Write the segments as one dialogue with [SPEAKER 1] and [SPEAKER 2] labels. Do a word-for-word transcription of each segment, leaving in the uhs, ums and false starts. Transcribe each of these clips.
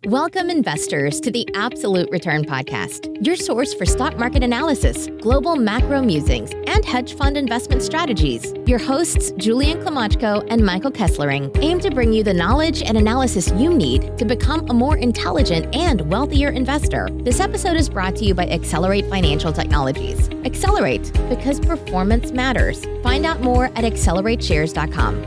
[SPEAKER 1] Welcome, investors, to the Absolute Return Podcast, your source for stock market analysis, global macro musings, and hedge fund investment strategies. Your hosts, Julian Klimachko and Michael Kesslering, aim to bring you the knowledge and analysis you need to become a more intelligent and wealthier investor. This episode is brought to you by Accelerate Financial Technologies. Accelerate, because performance matters. Find out more at accelerate shares dot com.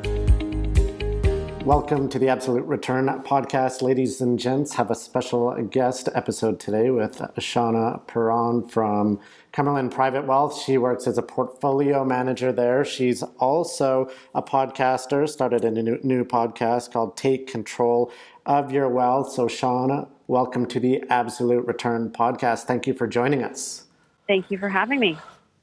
[SPEAKER 2] Welcome to the Absolute Return Podcast. Ladies and gents, have a special guest episode today with Shauna Perron from Cumberland Private Wealth. She works as a portfolio manager there. She's also a podcaster, started a new, new podcast called Take Control of Your Wealth. So Shauna, welcome to the Absolute Return Podcast. Thank you for joining us.
[SPEAKER 3] Thank you for having me.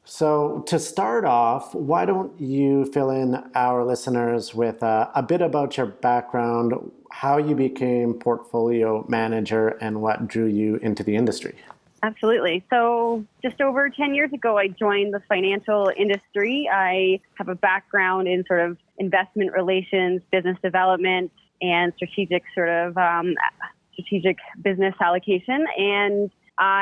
[SPEAKER 2] So to start off, why don't you fill in our listeners with uh, a bit about your background, how you became portfolio manager, and what drew you into the industry?
[SPEAKER 3] Absolutely. So just over ten years ago, I joined the financial industry. I have a background in sort of investment relations, business development, and strategic sort of um, strategic business allocation. And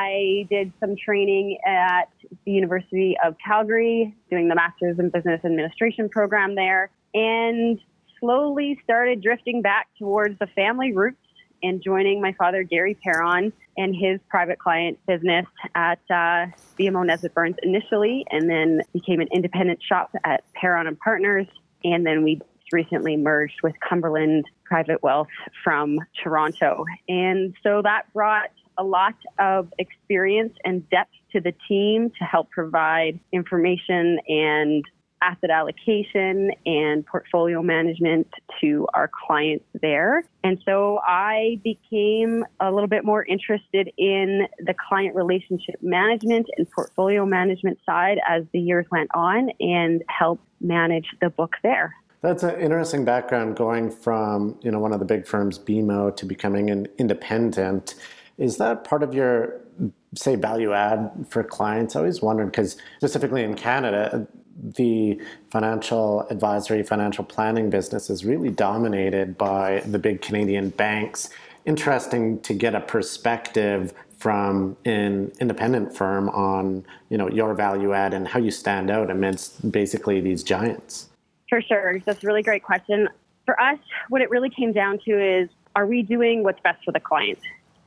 [SPEAKER 3] I did some training at the University of Calgary, doing the Master's in Business Administration program there, and slowly started drifting back towards the family roots and joining my father, Gary Perron, and his private client business at uh, B M O Nesbitt Burns initially, and then became an independent shop at Perron and Partners, and then we recently merged with Cumberland Private Wealth from Toronto. And so that brought a lot of experience and depth to the team to help provide information and asset allocation and portfolio management to our clients there. And so I became a little bit more interested in the client relationship management and portfolio management side as the years went on and helped manage the book there.
[SPEAKER 2] That's an interesting background, going from, you know, one of the big firms, B M O, to becoming an independent. Is that part of your, say, value add for clients? I always wondered, because specifically in Canada, the financial advisory, financial planning business is really dominated by the big Canadian banks. Interesting to get a perspective from an independent firm on, you know, your value add and how you stand out amidst basically these giants.
[SPEAKER 3] For sure. That's a really great question. For us, what it really came down to is, are we doing what's best for the client?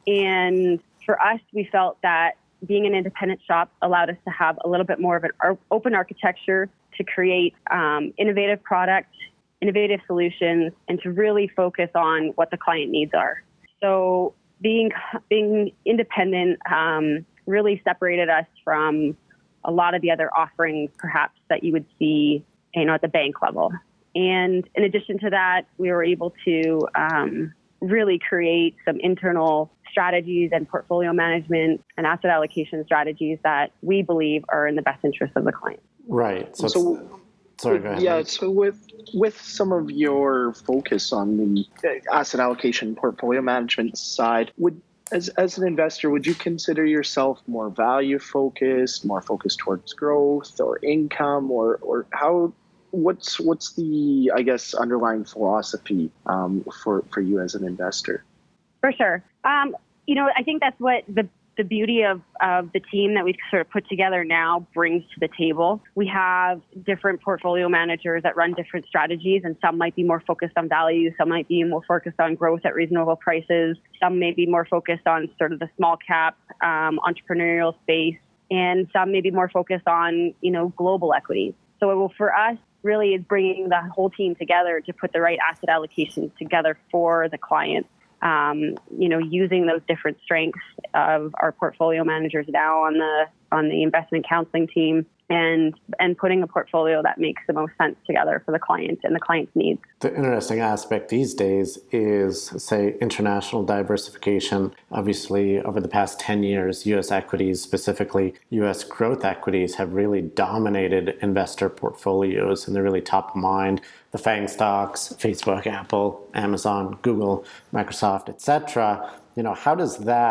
[SPEAKER 3] And for us, we felt that being an independent shop allowed us to have a little bit more of an open architecture to create um, innovative products, innovative solutions, and to really focus on what the client needs are. So being being independent um, really separated us from a lot of the other offerings, perhaps, that you would see, you know, at the bank level. And in addition to that, we were able to um, really create some internal strategies and portfolio management and asset allocation strategies that we believe are in the best interest of the client.
[SPEAKER 2] Right. So,
[SPEAKER 4] so
[SPEAKER 2] sorry, go ahead.
[SPEAKER 4] Yeah, so with with some of your focus on the asset allocation portfolio management side, would as as an investor, would you consider yourself more value focused, more focused towards growth or income, or or how what's what's the, I guess, underlying philosophy um, for, for you as an investor?
[SPEAKER 3] For sure. Um, you know, I think that's what the the beauty of, of the team that we've sort of put together now brings to the table. We have different portfolio managers that run different strategies, and some might be more focused on value, some might be more focused on growth at reasonable prices, some may be more focused on sort of the small cap um, entrepreneurial space, and some may be more focused on, you know, global equities. So it will, for us, really is bringing the whole team together to put the right asset allocation together for the client. Um, you know, using those different strengths of our portfolio managers now on the on the investment counseling team, and and putting a portfolio that makes the most sense together for the client and the client's needs.
[SPEAKER 2] The interesting aspect these days is, say, international diversification. Obviously, over the past ten years, U S equities, specifically U S growth equities, have really dominated investor portfolios, and they're really top of mind. The FANG stocks, Facebook, Apple, Amazon, Google, Microsoft, et cetera. You know, how does that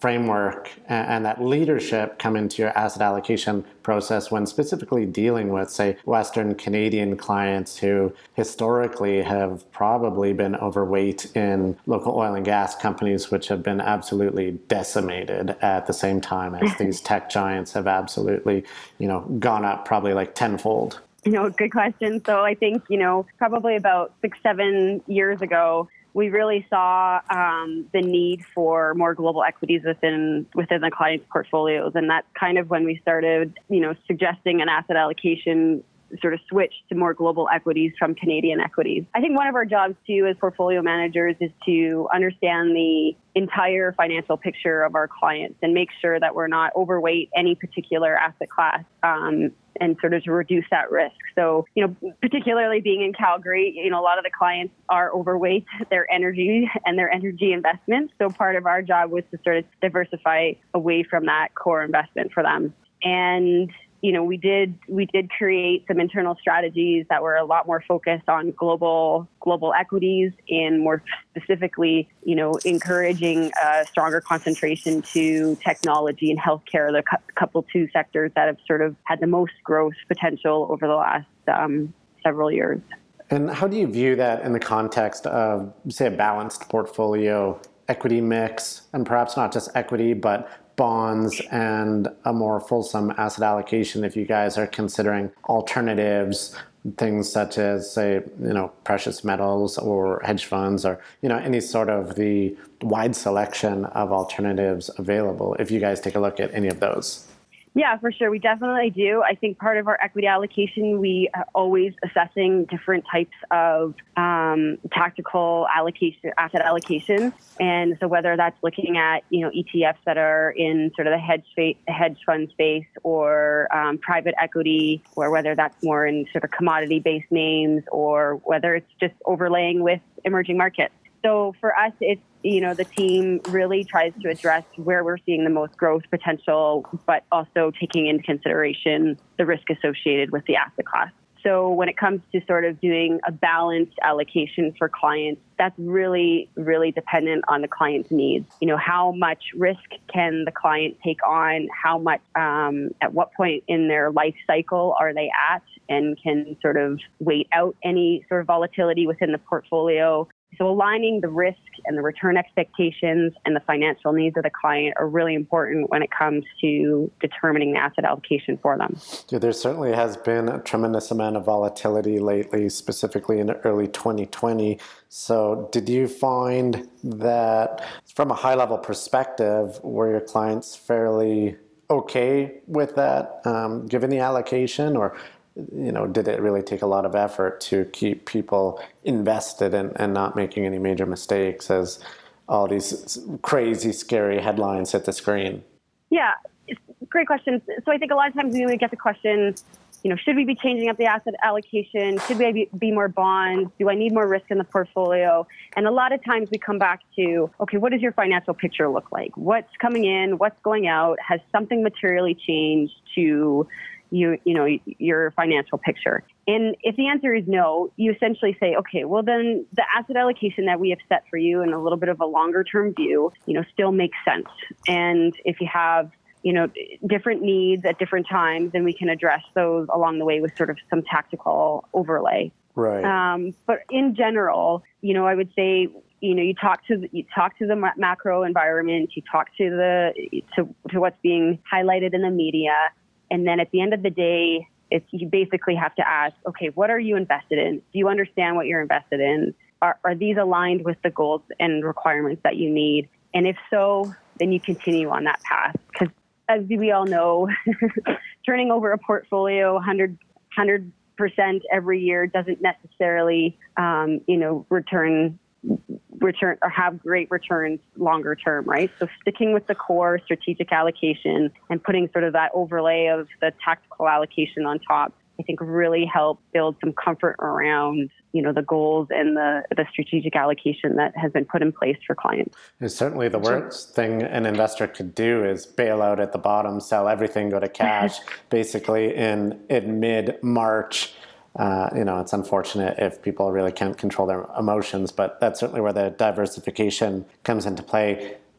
[SPEAKER 2] framework and, and that leadership come into your asset allocation process when specifically dealing with, say, Western Canadian clients who historically have probably been overweight in local oil and gas companies, which have been absolutely decimated at the same time as these tech giants have absolutely, you know, gone up probably like tenfold?
[SPEAKER 3] You know, good question. So I think, you know, probably about six, seven years ago, we really saw um, the need for more global equities within within the client's portfolios. And that's kind of when we started, you know, suggesting an asset allocation sort of switch to more global equities from Canadian equities. I think one of our jobs too as portfolio managers is to understand the entire financial picture of our clients and make sure that we're not overweight any particular asset class um, and sort of to reduce that risk. So, you know, particularly being in Calgary, you know, a lot of the clients are overweight their energy and their energy investments. So part of our job was to sort of diversify away from that core investment for them. And you know, we did we did create some internal strategies that were a lot more focused on global global equities and more specifically, you know, encouraging a stronger concentration to technology and healthcare, the cu- couple two sectors that have sort of had the most growth potential over the last um, several years.
[SPEAKER 2] And how do you view that in the context of, say, a balanced portfolio equity mix, and perhaps not just equity, but bonds and a more fulsome asset allocation if you guys are considering alternatives, things such as, say, you know, precious metals or hedge funds or, you know, any sort of the wide selection of alternatives available, if you guys take a look at any of those?
[SPEAKER 3] Yeah, for sure. We definitely do. I think part of our equity allocation, we are always assessing different types of um, tactical allocation, asset allocation. And so whether that's looking at, you know, E T Fs that are in sort of the hedge space, hedge fund space or um, private equity, or whether that's more in sort of commodity-based names, or whether it's just overlaying with emerging markets. So for us, it's, you know, the team really tries to address where we're seeing the most growth potential, but also taking into consideration the risk associated with the asset class. So when it comes to sort of doing a balanced allocation for clients, that's really, really dependent on the client's needs. You know, how much risk can the client take on? How much, um, at what point in their life cycle are they at, and can sort of wait out any sort of volatility within the portfolio? So aligning the risk and the return expectations and the financial needs of the client are really important when it comes to determining the asset allocation for them.
[SPEAKER 2] Yeah, there certainly has been a tremendous amount of volatility lately, specifically in early twenty twenty. So did you find that from a high-level perspective, were your clients fairly okay with that, um, given the allocation, or you know, did it really take a lot of effort to keep people invested and, and not making any major mistakes as all these crazy, scary headlines hit the screen?
[SPEAKER 3] Yeah, it's a great question. So I think a lot of times we would get the question, you know, should we be changing up the asset allocation? Should we be, be more bonds? Do I need more risk in the portfolio? And a lot of times we come back to, okay, what does your financial picture look like? What's coming in? What's going out? Has something materially changed to you, you know, your financial picture? And if the answer is no, you essentially say, okay, well then the asset allocation that we have set for you in a little bit of a longer term view, you know, still makes sense. And if you have, you know, different needs at different times, then we can address those along the way with sort of some tactical overlay.
[SPEAKER 2] Right.
[SPEAKER 3] Um, but in general, you know, I would say, you know, you talk to the, you talk to the macro environment, you talk to the to to what's being highlighted in the media. And then at the end of the day, it's, you basically have to ask, okay, what are you invested in? Do you understand what you're invested in? Are, are these aligned with the goals and requirements that you need? And if so, then you continue on that path. Because as we all know, turning over a portfolio one hundred, one hundred percent every year doesn't necessarily, um, you know, return return or have great returns longer term, right? So sticking with the core strategic allocation and putting sort of that overlay of the tactical allocation on top, I think really help build some comfort around, you know, the goals and the, the strategic allocation that has been put in place for clients.
[SPEAKER 2] And certainly the worst thing an investor could do is bail out at the bottom, sell everything, go to cash, basically in, in mid-March. Uh, you know, it's unfortunate if people really can't control their emotions, but that's certainly where the diversification comes into play.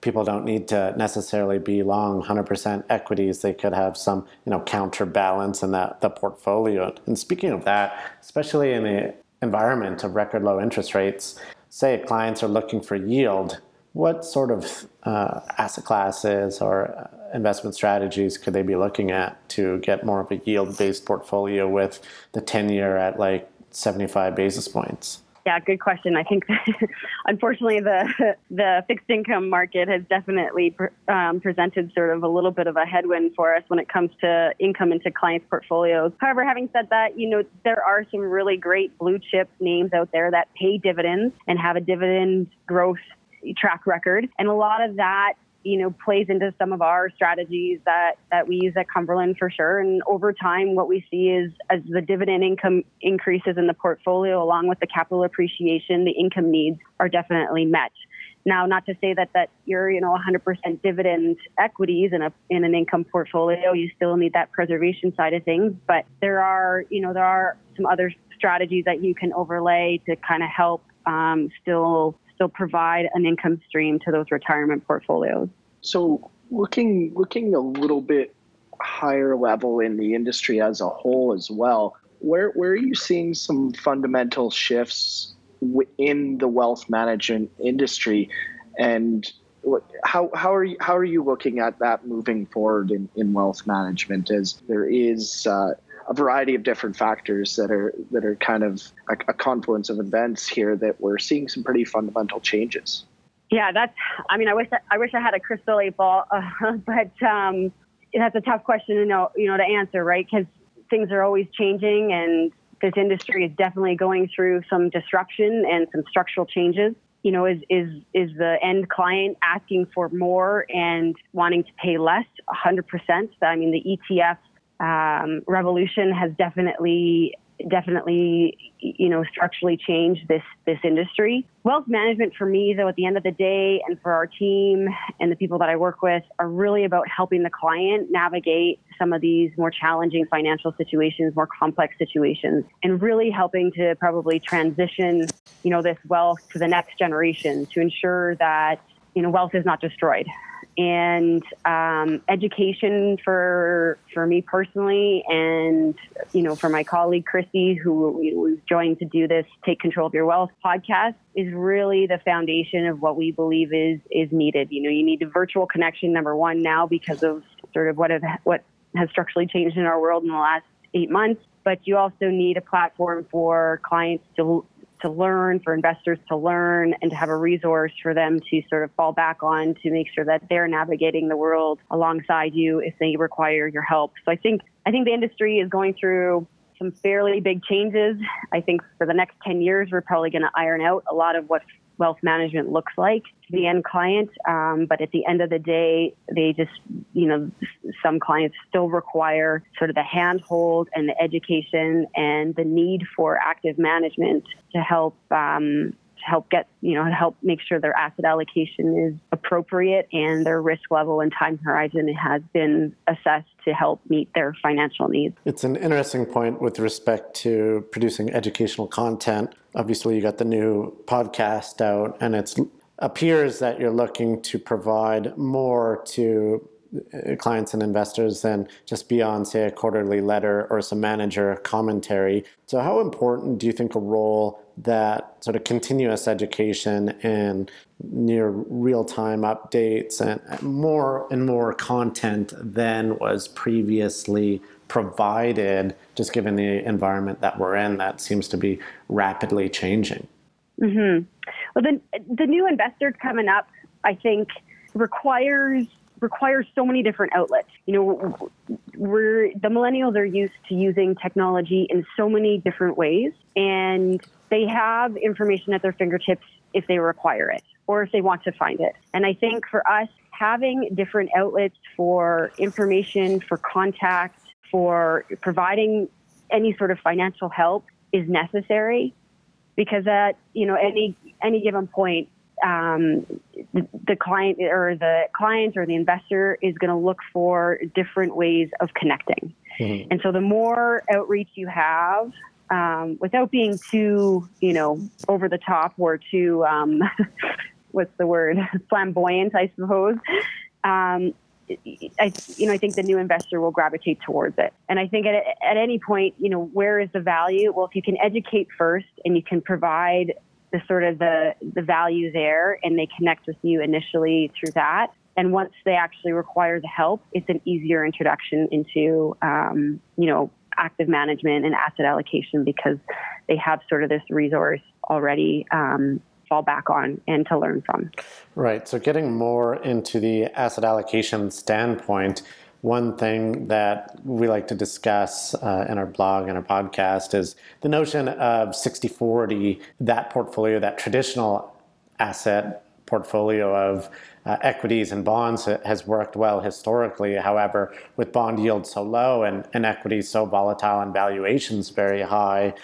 [SPEAKER 2] people don't need to necessarily be long one hundred percent equities. They could have some, you know, counterbalance in that the portfolio. And speaking of that, especially in the environment of record low interest rates, say clients are looking for yield, what sort of uh, asset classes or investment strategies could they be looking at to get more of a yield-based portfolio with the ten-year at like seventy-five basis points?
[SPEAKER 3] Yeah, good question. I think, unfortunately, the the fixed income market has definitely um, presented sort of a little bit of a headwind for us when it comes to income into clients' portfolios. However, having said that, you know, there are some really great blue chip names out there that pay dividends and have a dividend growth track record. And a lot of that, you know, plays into some of our strategies that, that we use at Cumberland for sure. And over time, what we see is as the dividend income increases in the portfolio, along with the capital appreciation, the income needs are definitely met. Now, not to say that, that you're, you know, one hundred percent dividend equities in a in an income portfolio. You still need that preservation side of things. But there are, you know, there are some other strategies that you can overlay to kind of help um, still still provide an income stream to those retirement portfolios.
[SPEAKER 4] So looking looking a little bit higher level in the industry as a whole as well, where where are you seeing some fundamental shifts in the wealth management industry, and how how are you how are you looking at that moving forward in, in wealth management, as there is uh, a variety of different factors that are that are kind of a, a confluence of events here that we're seeing some pretty fundamental changes?
[SPEAKER 3] Yeah, that's. I mean, I wish I wish I had a crystal ball, uh, but um, that's a tough question to know, you know, to answer, right? Because things are always changing, and this industry is definitely going through some disruption and some structural changes. You know, is is is the end client asking for more and wanting to pay less? one hundred percent. I mean, the E T F um, revolution has definitely definitely, you know, structurally changed this this industry. Wealth management for me, though, at the end of the day, and for our team and the people that I work with, are really about helping the client navigate some of these more challenging financial situations, more complex situations, and really helping to probably transition, you know, this wealth to the next generation to ensure that, you know, wealth is not destroyed. And um, education for for me personally, and you know, for my colleague Christy, who you know, was joined to do this "Take Control of Your Wealth" podcast, is really the foundation of what we believe is is needed. You know, you need a virtual connection, number one, now because of sort of what have, what has structurally changed in our world in the last eight months. But you also need a platform for clients to to learn, for investors to learn, and to have a resource for them to sort of fall back on to make sure that they're navigating the world alongside you if they require your help. So I think I think the industry is going through some fairly big changes. I think for the next ten years, we're probably going to iron out a lot of what wealth management looks like to the end client. Um, but at the end of the day, they just, you know, some clients still require sort of the handhold and the education and the need for active management to help um, to help get, you know, to help make sure their asset allocation is appropriate and their risk level and time horizon has been assessed to help meet their financial needs.
[SPEAKER 2] It's an interesting point with respect to producing educational content. Obviously, you got the new podcast out, and it appears that you're looking to provide more to clients and investors than just beyond, say, a quarterly letter or some manager commentary. So how important do you think a role that sort of continuous education and near real-time updates and more and more content than was previously provided, just given the environment that we're in that seems to be rapidly changing?
[SPEAKER 3] Mm-hmm. Well, the, the new investor coming up, I think, requires requires so many different outlets. You know, we're the millennials are used to using technology in so many different ways, and they have information at their fingertips if they require it or if they want to find it. And I think for us, having different outlets for information, for contact, for providing any sort of financial help is necessary, because at, you know, any any given point, um, the, the client or the client or the investor is going to look for different ways of connecting. Mm-hmm. And so the more outreach you have, um, without being too, you know, over the top or too, um, what's the word, flamboyant, I suppose. Um, I, you know, I think the new investor will gravitate towards it. And I think at, at any point, you know, where is the value? Well, if you can educate first and you can provide the sort of the, the value there and they connect with you initially through that. And once they actually require the help, it's an easier introduction into, um, you know, active management and asset allocation because they have sort of this resource already um, fall back on and to learn from.
[SPEAKER 2] Right. So getting more into the asset allocation standpoint, one thing that we like to discuss uh, in our blog and our podcast is the notion of sixty forty, that portfolio, that traditional asset portfolio of uh, equities and bonds has worked well historically. However, with bond yields so low and, and equities so volatile and valuations very high,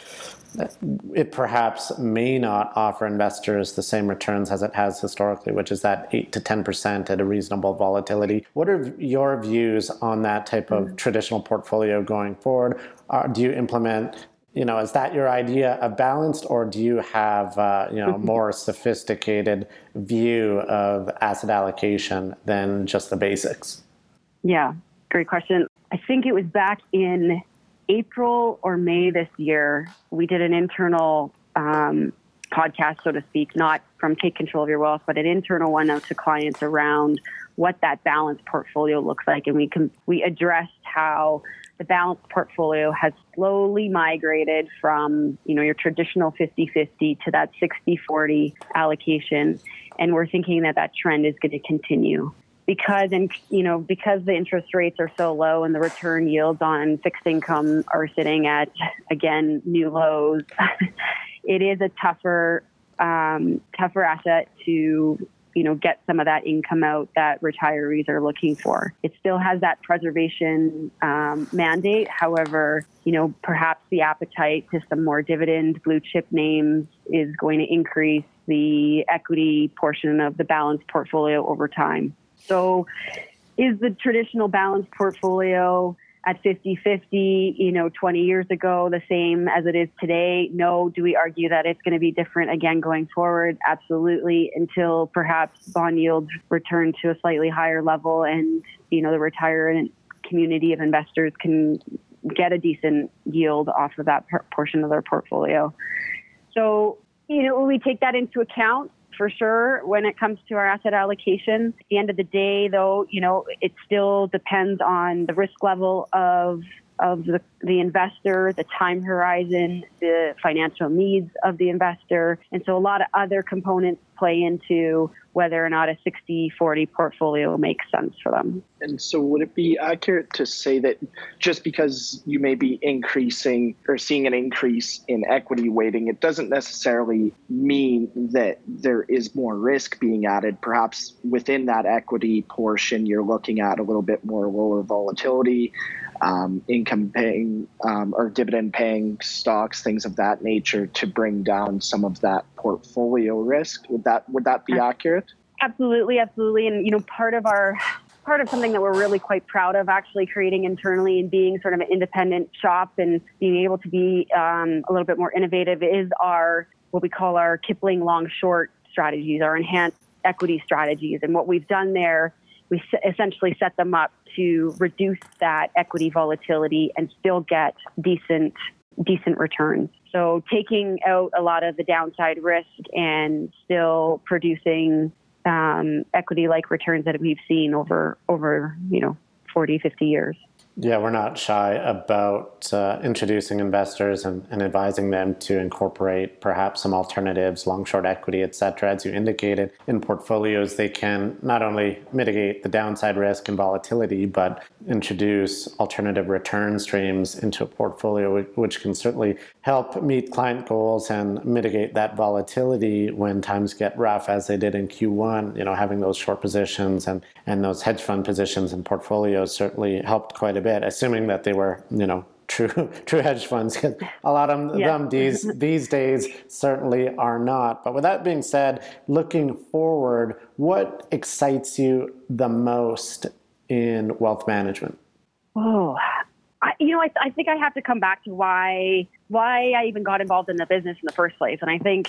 [SPEAKER 2] it perhaps may not offer investors the same returns as it has historically, which is that eight to ten percent at a reasonable volatility. What are your views on that type of traditional portfolio going forward? Uh, do you implement, you know, is that your idea of balanced, or do you have, uh, you know, more sophisticated view of asset allocation than just the basics?
[SPEAKER 3] Yeah, great question. I think it was back in April or May this year, we did an internal um, podcast, so to speak, not from Take Control of Your Wealth, but an internal one out to clients around what that balanced portfolio looks like. And we can, we addressed how the balanced portfolio has slowly migrated from, you know, your traditional fifty-fifty to that sixty forty allocation. And we're thinking that that trend is going to continue. Because, and you know, because the interest rates are so low and the return yields on fixed income are sitting at, again, new lows, it is a tougher, um, tougher asset to, you know, get some of that income out that retirees are looking for. It still has that preservation um, mandate. However, you know, perhaps the appetite to some more dividend blue chip names is going to increase the equity portion of the balanced portfolio over time. So is the traditional balanced portfolio at fifty-fifty, you know, twenty years ago, the same as it is today? No. Do we argue that it's going to be different again going forward? Absolutely, until perhaps bond yields return to a slightly higher level and, you know, the retirement community of investors can get a decent yield off of that portion of their portfolio. So, you know, we take that into account for sure when it comes to our asset allocation. At the end of the day, though, you know, it still depends on the risk level of of the, the investor, the time horizon, the financial needs of the investor. And so a lot of other components play into whether or not a sixty forty portfolio makes sense for them.
[SPEAKER 4] And so would it be accurate to say that just because you may be increasing or seeing an increase in equity weighting, it doesn't necessarily mean that there is more risk being added? Perhaps within that equity portion, you're looking at a little bit more lower volatility, um, income paying um, or dividend paying stocks, things of that nature, to bring down some of that portfolio risk. Would that would that be accurate?
[SPEAKER 3] Absolutely, absolutely. And, you know, part of our, part of something that we're really quite proud of actually creating internally and being sort of an independent shop and being able to be um, a little bit more innovative is our, what we call our Kipling long short strategies, our enhanced equity strategies. And what we've done there, we essentially set them up to reduce that equity volatility and still get decent, decent returns. So taking out a lot of the downside risk and still producing um, equity-like returns that we've seen over, over, you know, forty, fifty years.
[SPEAKER 2] Yeah, we're not shy about uh, introducing investors and, and advising them to incorporate perhaps some alternatives, long, short equity, et cetera. As you indicated, in portfolios, they can not only mitigate the downside risk and volatility, but introduce alternative return streams into a portfolio, which can certainly help meet client goals and mitigate that volatility when times get rough, as they did in Q one. You know, having those short positions and, and those hedge fund positions and portfolios certainly helped quite a bit, assuming that they were, you know, true true hedge funds. A lot of
[SPEAKER 3] yeah.
[SPEAKER 2] them these these days certainly are not. But with that being said, looking forward, what excites you the most in wealth management?
[SPEAKER 3] Oh, I, you know, I, I think I have to come back to why why I even got involved in the business in the first place. And I think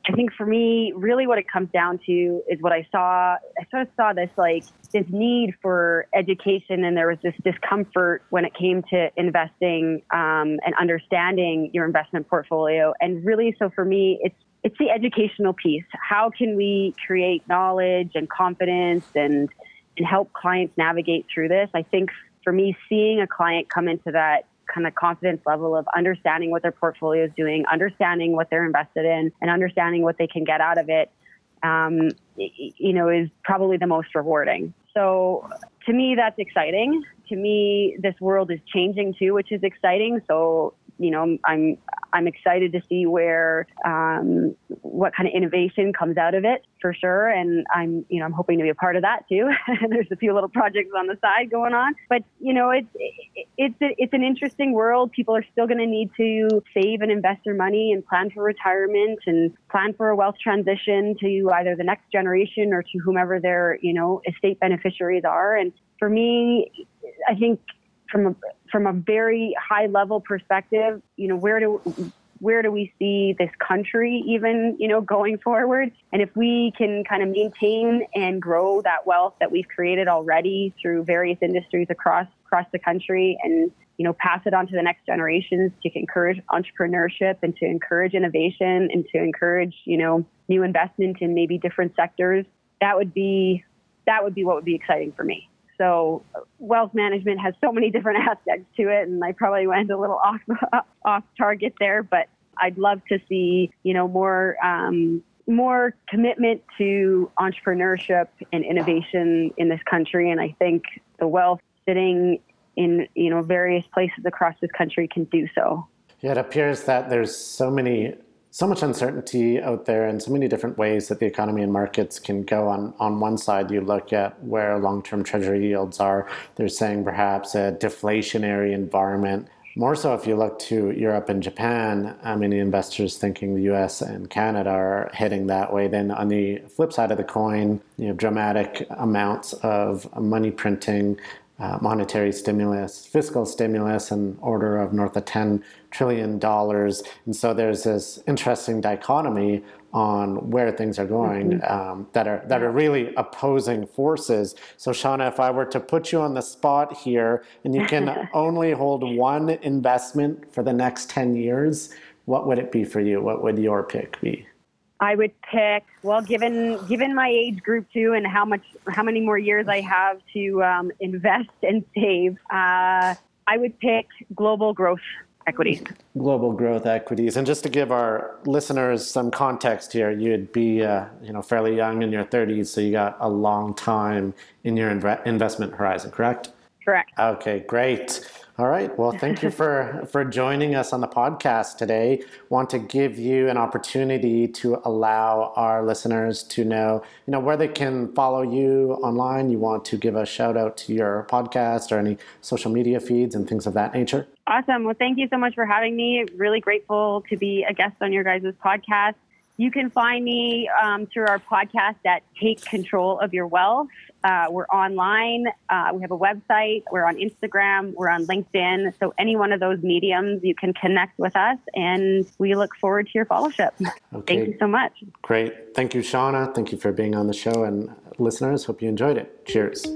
[SPEAKER 3] I think for me, really what it comes down to is what I saw. I sort of saw this like this need for education, and there was this discomfort when it came to investing um, and understanding your investment portfolio. And really, so for me, it's it's the educational piece. How can we create knowledge and confidence and and help clients navigate through this? I think for me, seeing a client come into that kind of confidence level of understanding what their portfolio is doing, understanding what they're invested in, and understanding what they can get out of it, um, you know, is probably the most rewarding. So to me, that's exciting. To me, this world is changing too, which is exciting. So, you know, I'm I'm excited to see where um, what kind of innovation comes out of it for sure, and I'm you know I'm hoping to be a part of that too. There's a few little projects on the side going on, but you know it's it's it's an interesting world. People are still going to need to save and invest their money and plan for retirement and plan for a wealth transition to either the next generation or to whomever their you know estate beneficiaries are. And for me, I think from a from a very high level perspective, you know, where do where do we see this country even, you know, going forward? And if we can kind of maintain and grow that wealth that we've created already through various industries across across the country, and you know, pass it on to the next generations to encourage entrepreneurship and to encourage innovation and to encourage, you know, new investment in maybe different sectors, that would be that would be what would be exciting for me. So wealth management has so many different aspects to it, and I probably went a little off off target there, but I'd love to see, you know, more um, more commitment to entrepreneurship and innovation in this country. And I think the wealth sitting in, you know, various places across this country can do so.
[SPEAKER 2] Yeah, it appears that there's so many So much uncertainty out there and so many different ways that the economy and markets can go. On, on one side, you look at where long-term treasury yields are. They're saying perhaps a deflationary environment. More so if you look to Europe and Japan, uh, many investors thinking the U S and Canada are heading that way. Then on the flip side of the coin, you have dramatic amounts of money printing, Uh, monetary stimulus, fiscal stimulus, an order of north of ten trillion dollars. And so there's this interesting dichotomy on where things are going mm-hmm. um, that are that are really opposing forces. So Shauna, if I were to put you on the spot here and you can only hold one investment for the next ten years, what would it be for you? What would your pick be?
[SPEAKER 3] I would pick, well, given given my age group too, and how much, how many more years I have to um, invest and save, uh, I would pick global growth equities.
[SPEAKER 2] Global growth equities, and just to give our listeners some context here, you'd be, uh, you know, fairly young in your thirties, so you got a long time in your inv- investment horizon, correct?
[SPEAKER 3] Correct.
[SPEAKER 2] Okay, great. All right. Well, thank you for, for joining us on the podcast today. Want to give you an opportunity to allow our listeners to know, you know, where they can follow you online. You want to give a shout out to your podcast or any social media feeds and things of that nature?
[SPEAKER 3] Awesome. Well, thank you so much for having me. Really grateful to be a guest on your guys' podcast. You can find me um, through our podcast at Take Control of Your Wealth. Uh, we're online. Uh, we have a website. We're on Instagram. We're on LinkedIn. So any one of those mediums, you can connect with us, and we look forward to your follow-up. Okay. Thank you so much.
[SPEAKER 2] Great. Thank you, Shauna. Thank you for being on the show, and listeners, hope you enjoyed it. Cheers.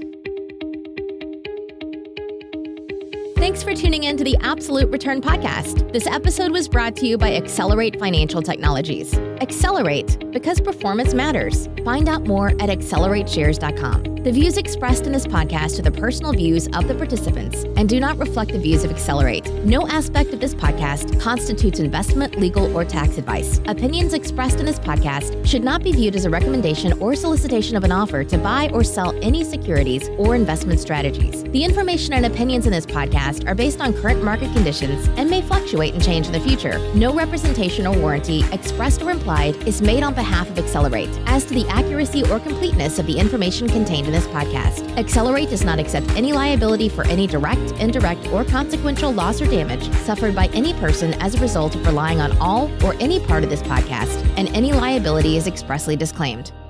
[SPEAKER 1] Thanks for tuning in to the Absolute Return Podcast. This episode was brought to you by Accelerate Financial Technologies. Accelerate, because performance matters. Find out more at accelerate shares dot com. The views expressed in this podcast are the personal views of the participants and do not reflect the views of Accelerate. No aspect of this podcast constitutes investment, legal, or tax advice. Opinions expressed in this podcast should not be viewed as a recommendation or solicitation of an offer to buy or sell any securities or investment strategies. The information and opinions in this podcast are based on current market conditions and may fluctuate and change in the future. No representation or warranty, expressed or implied, is made on behalf of Accelerate as to the accuracy or completeness of the information contained in this podcast. Accelerate does not accept any liability for any direct, indirect, or consequential loss or damage suffered by any person as a result of relying on all or any part of this podcast, and any liability is expressly disclaimed.